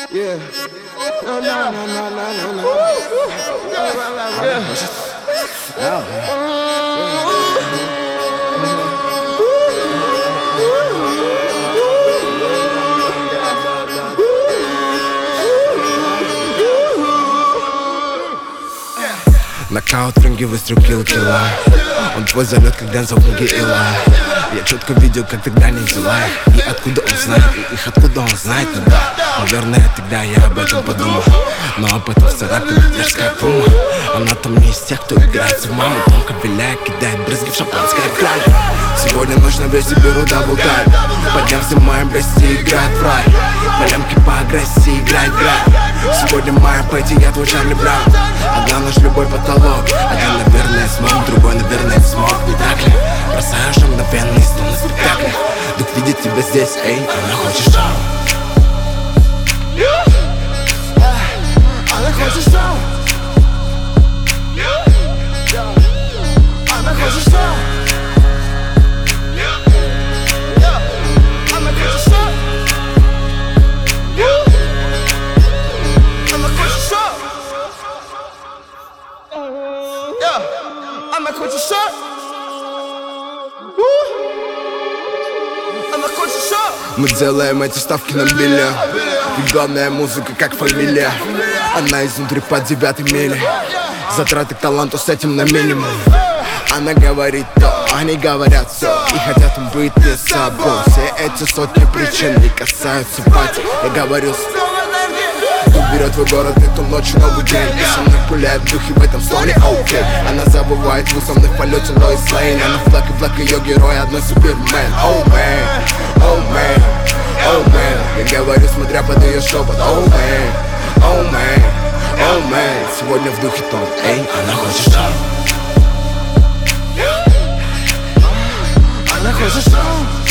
Yeah. No, no, no, no, no, no, no. Нокаут, ринги, выстрел, килла. Он твой залет, как Дензел, ноги Илла. Я четко видел, как тогда не взяла их. И откуда он знает, и их откуда он знает тогда. Наверное, тогда я об этом подумал. Но об этом царапина дерзкая пума. Она там не из тех, кто играется в маму. Тонко виляя, кидает брызги в шампанское край. Сегодня ночь на весе беру дабл тайм. Подняв взимаем, вести играет в рай. По лямке по агрессии играет грай. Сегодня моя пойти, я твой Чарли Браун. Одна наш любой потолок. Один, наверное, смог, другой, наверное, смог. Не так ли? Бросаешь мгновенный стол на спектакле. Дух видит тебя здесь, эй, она хочет шоу. Она хочет шоу. Она хочет шоу. Она хочет шоу. Она хочет шоу. Она хочет шоу. Она хочет шоу. Мы делаем эти ставки на белье. И главная музыка как фамилия. Она изнутри под 9 мили. Затраты к таланту с этим на минимум. Она говорит то, они говорят все. И хотят им быть не собой. Все эти сотни причин не касаются пати. Я говорю, кто берет твой город, эту ночь новый день. И со мной пуляет духи в этом слоне, окей. Она забывает вы со мной в полете Лоис Лейн. Она флаг и флаг, ее герой, одной супермен. Оу мэн, оу мэн, оу мэн. Я говорю, смотря под ее шепот. Оу мэн, оу мэн, оу мэн. Сегодня в духе тон, эй, она хочет шоу. Она хочет шоу.